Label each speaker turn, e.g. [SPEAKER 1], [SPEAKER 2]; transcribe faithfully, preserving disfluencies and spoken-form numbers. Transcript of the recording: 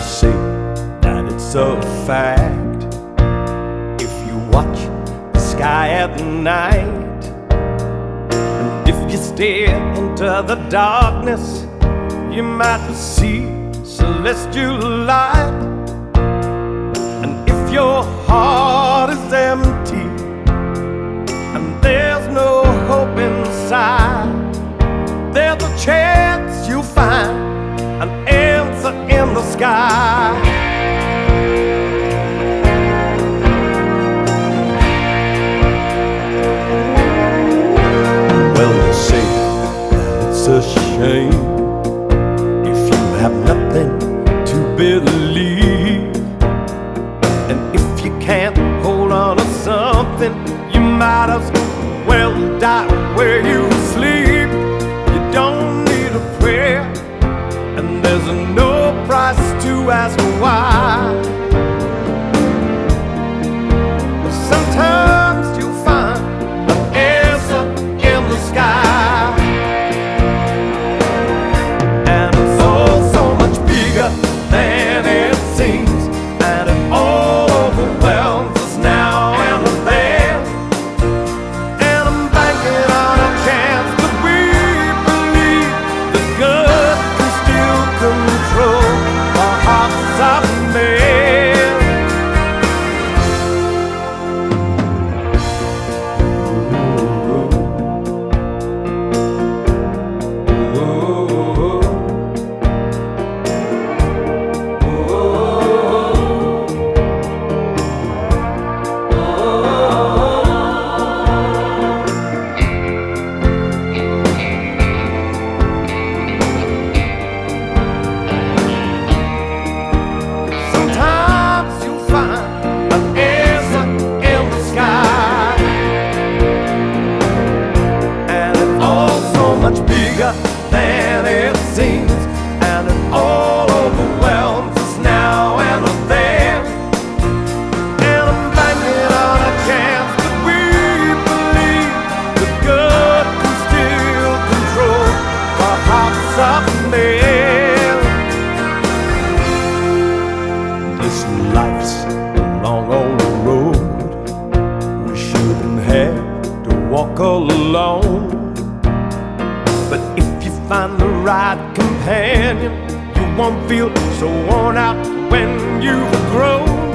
[SPEAKER 1] say that it's a fact. If you watch the sky at night, and if you stare into the darkness, you might see celestial light. And if your heart is empty and there's no hope inside, there's a chance you'll find an answer in the sky. Well, they say that it's a shame if you have nothing to believe, and if you can't hold on to something, you might as well die where you sleep. You don't need a prayer, and there's no price to ask why. Sometimes you'll find an answer in the sky, and it's all so much bigger than it seems, and it all overwhelms us now and then. And I'm banking on a chance that we believe that God can still control our hearts of men. Sometimes you'll find an answer in the sky, and it's all so much bigger than it seems, and it all overwhelms us now and then. And I'm banking on a chance that we believe that God can still control our hearts of men. This life's a long old road, we shouldn't have to walk alone. But if you find the right companion, you won't feel so worn out when you've grown.